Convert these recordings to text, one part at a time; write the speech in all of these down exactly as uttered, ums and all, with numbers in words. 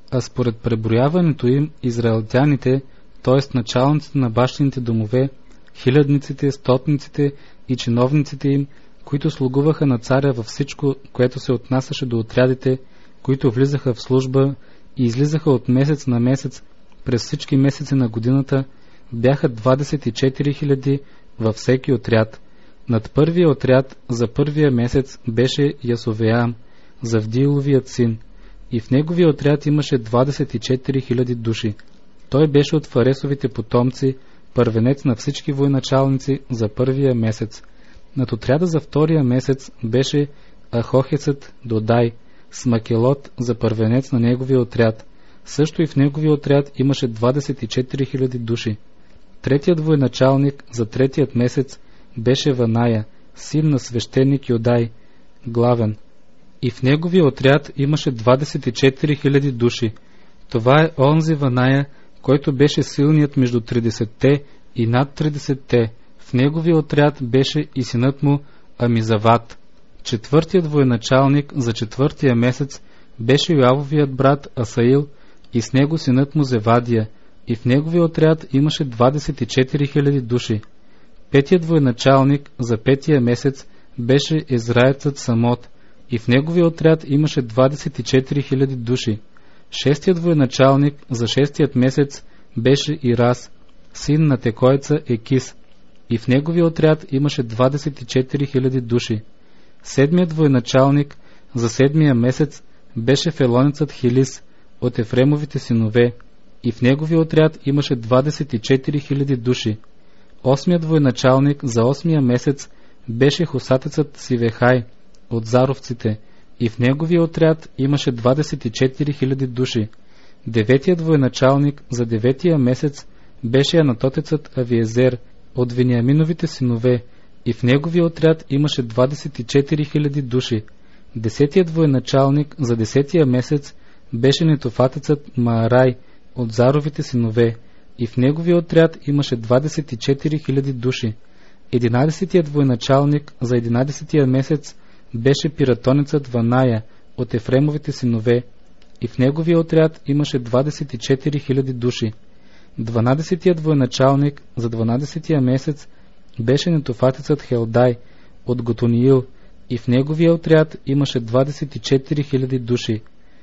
а според преброяването им израелтяните, т.е. началниците на бащините домове, хилядниците, стотниците и чиновниците им, които слугуваха на царя във всичко, което се отнасяше до отрядите, които влизаха в служба и излизаха от месец на месец през всички месеци на годината, бяха двадесет и четири хиляди във всеки отряд. Над първия отряд за първия месец беше Ясовеам, Завдииловият син, и в неговия отряд имаше двадесет и четири хиляди души. Той беше от Фаресовите потомци, първенец на всички военачалници за първия месец. Над отряда за втория месец беше Ахохецът Додай, с Макелот за първенец на неговия отряд. Също и в неговия отряд имаше двадесет и четири хиляди души. Третият военачалник за третият месец беше Ваная, син на свещеник Йодай, главен. И в неговия отряд имаше двадесет и четири хиляди души. Това е онзи Ваная, който беше силният между тридесетте и над тридесетте. В неговия отряд беше и синът му Амизават. Четвъртият военачалник за четвъртия месец беше Йоавовият брат Асаил и с него синът му Зевадия, и в неговия отряд имаше двадесет и четири хиляди души. Петият военачалник за петия месец беше Езраецът Самот, и в неговия отряд имаше двадесет и четири хиляди души. Шестият военачалник за шестият месец беше Ирас, син на Текойца Екис, и в неговия отряд имаше двадесет и четири хиляди души. Седмият военачалник за седмия месец беше Фелоницът Хилис от Ефремовите синове, и в неговия отряд имаше двадесет и четири хиляди души. Осмият военачалник за осмия месец беше Хусатецът Сивехай от Заровците, и в неговия отряд имаше двадесет и четири хиляди души. Деветият военачалник за деветия месец беше Анатотецът Авиезер от Вениаминовите синове, и в неговия отряд имаше двадесет и четири хиляди души. Десетият военачалник за десетия месец беше Нетофатецът Маарай от Заровите синове, и в неговия отряд имаше двадесет и четири хиляди души. Единадесетият военачалник за единадесетия месец беше Пиратонецът Ваная от Ефремовите синове, и в неговия отряд имаше двадесет и четири хиляди души. Дванадесетият военачалник за дванадесетия месец беше Нетофатецът Хелдай от Готониил, и в неговия отряд имаше двадесет и четири хиляди души.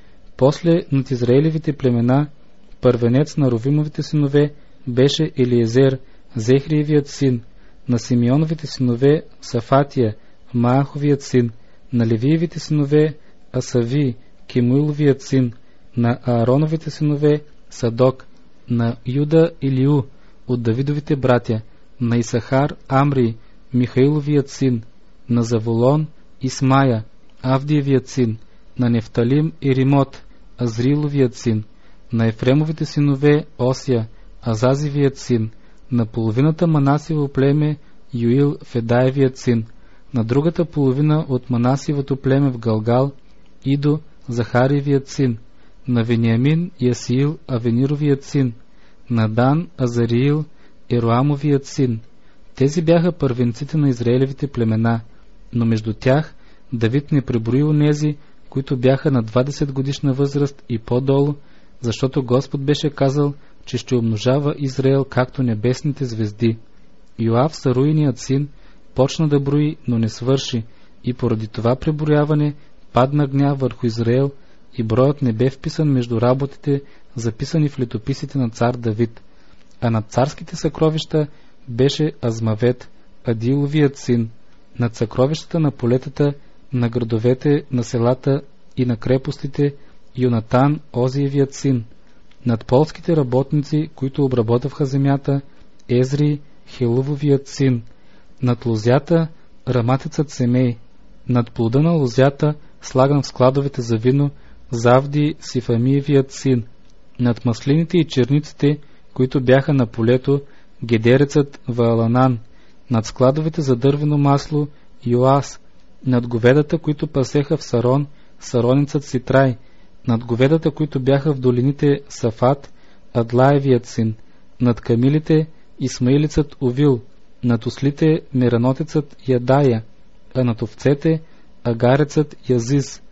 После над Израилевите племена първенец на Ровимовите синове беше Елиезер, Зехриевият син, на Симеоновите синове Сафатия, Мааховият син, на Левиевите синове Асави, Кемуиловият син, на Аароновите синове Садок, на Юда Илиу от Давидовите братя, на Исахар Амри, Михаиловият син, на Заволон Исмая, Авдиевият син, на Нефталим Иримот, Азриловият син, на Ефремовите синове Осия, Азазивият син, на половината Манасиево племе Юил Федаевият син, на другата половина от Манасиевото племе в Галгал Идо Захариевият син, на Вениамин Ясиил Авенировият син, на Дан Азариил Ероамовият син. Тези бяха първенците на Израилевите племена, но между тях Давид не преброи онези, които бяха на двадесет годишна възраст и по-долу, защото Господ беше казал, че ще умножава Израел както небесните звезди. Йоав, Саруиният син, почна да брои, но не свърши, и поради това преброяване падна гняв върху Израел, и броят не бе вписан между работите, записани в летописите на цар Давид. А над царските съкровища беше Азмавет, Адиловият син, над съкровищата на полетата, на градовете, на селата и на крепостите Йонатан, Озиевият син, над полските работници, които обработваха земята, Езри, Хелувовият син, над лозята, Раматецът Семей, над плода на лозята, слаган в складовете за вино, Завди, Сифамиевият син, над маслините и черниците, които бяха на полето, Гедерецът Вааланан, над складовете за дървено масло, Йоас, над говедата, които пасеха в Сарон, Сароницът Ситрай, над говедата, които бяха в долините, Сафат, Адлаевият син, над камилите, Исмаилицът Овил, над ослите, Меранотецът Ядая, а над овцете, Агарецът Язис.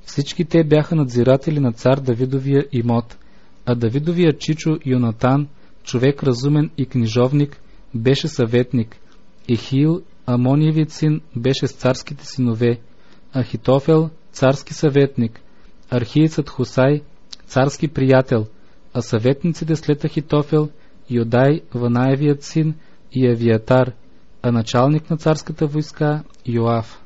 Всички те бяха надзиратели на цар Давидовия имот, а Давидовия чичо Йонатан, човек разумен и книжовник, беше съветник. Ехил, Амониевият син, беше с царските синове, Ахитофел, царски съветник, архиецът Хусай, царски приятел, а съветниците след Ахитофел, Йодай, Ванаевият син, и Авиатар, а началник на царската войска Йоав.